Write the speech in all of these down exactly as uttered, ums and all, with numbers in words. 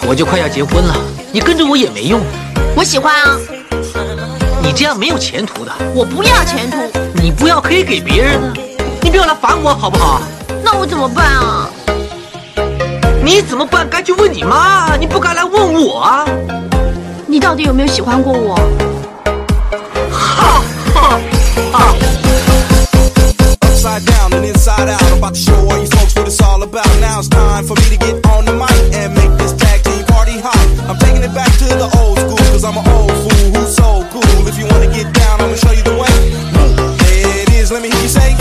我就快要结婚了，你跟着我也没用。 我喜欢啊。 你这样没有前途的。 我不要前途。 你不要可以给别人啊，你不要来烦我好不好？ 那我怎么办啊？ 你怎么办？该去问你妈，你不该来问我啊！ 你到底有没有喜欢过我？ 哈哈哈 Upside down and inside out, I'm about to show all you folks what it's all about. Now it's time for me to get on the mic and make this tag team party hot. I'm taking it back to the old school, cause I'm an old fool who's so cool. If you wanna get down, I'ma show you the way. There it is, let me hear you say.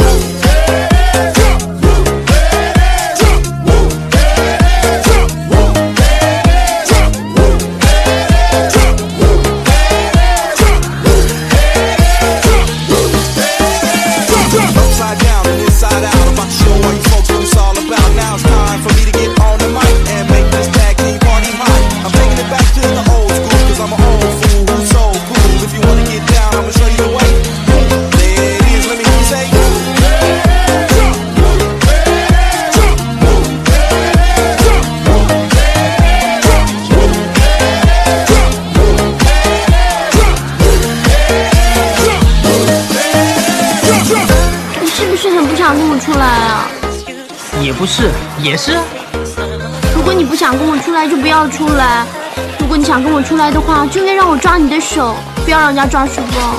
也不是，也是。 如果你不想跟我出来，就不要出来；如果你想跟我出来的话，就应该让我抓你的手，不要让人家抓书包。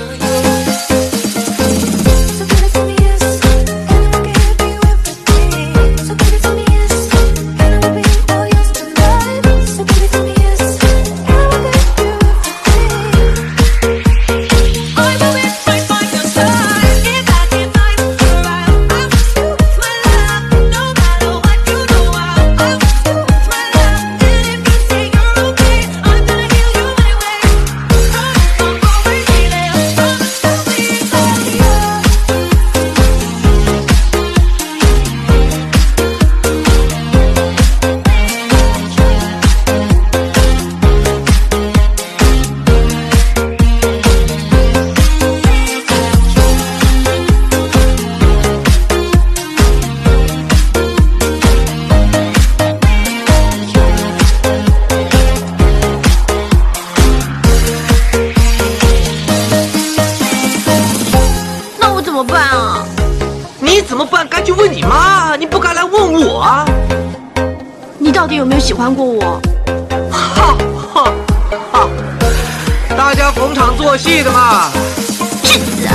你怎么办？该去问你妈，你不该来问我啊！ 你到底有没有喜欢过我？ 哈哈哈！大家逢场作戏的嘛！ 去死！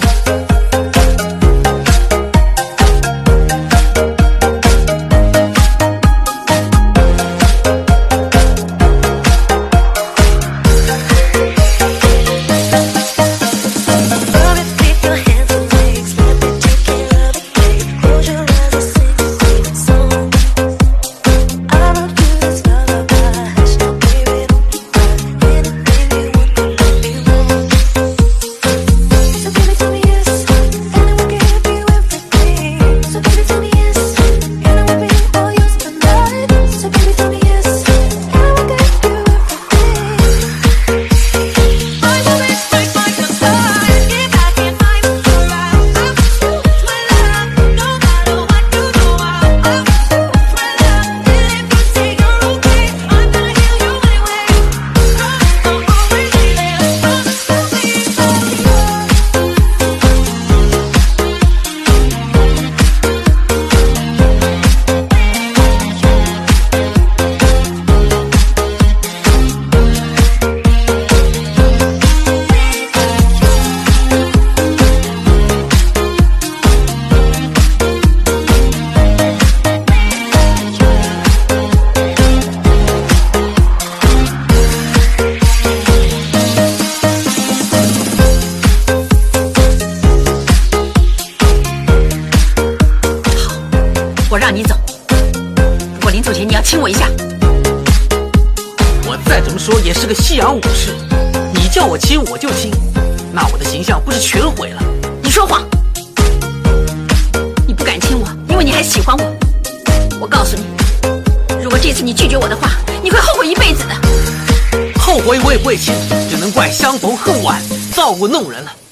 我让你走，不过临走前你要亲我一下。 我再怎么说也是个西洋武士，你叫我亲我就亲，那我的形象不是全毁了？ 你说谎！你不敢亲我，因为你还喜欢我。我告诉你，如果这次你拒绝我的话，你会后悔一辈子的。 后悔我也不会亲，只能怪相逢恨晚，造物弄人了。